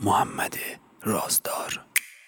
محمد رازدار.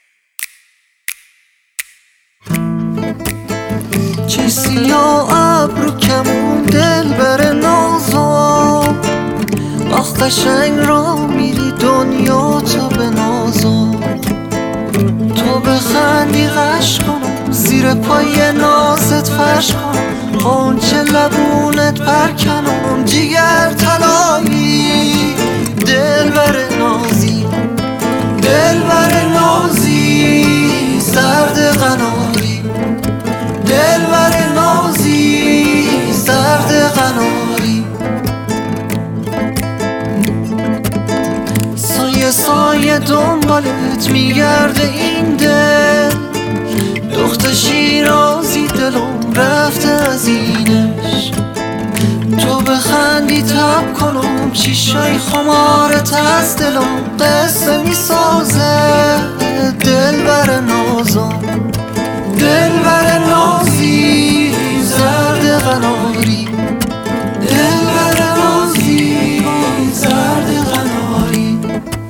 چه سیاه ابرو کمون دل بر نازم، آخ قشنگ را میری دنیا تو به نازم. تو بخندی غش کنم زیر پای نازت فرش کنم، قنچه لبونت پرکنم جیگر طلایی. دل بر نازی دل بر نازی سرد قناری، دل بر نازی سرد قناری. سایه سایه دنبالت میگرده این دل، دخت شیرازی دلم رفته از اینش. تو بخندی تب کنم چیشای خمارت از دلم قصه میسازه. دل بر نازم دل بر نازی زرد قناری، دل بر نازی زرد قناری.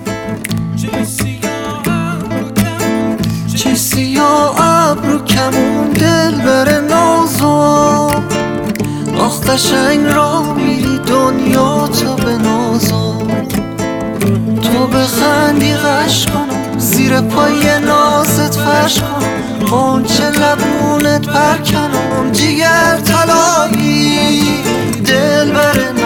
چه سیاه ابرو کمون دل بر نازم، آخ قشنگ را میری دنیا تو به نازم. تو بخندی غش کنم زیر پای نازت فرش کنم، قنچه لبونت پرکنم جیگر طلایی. دل بر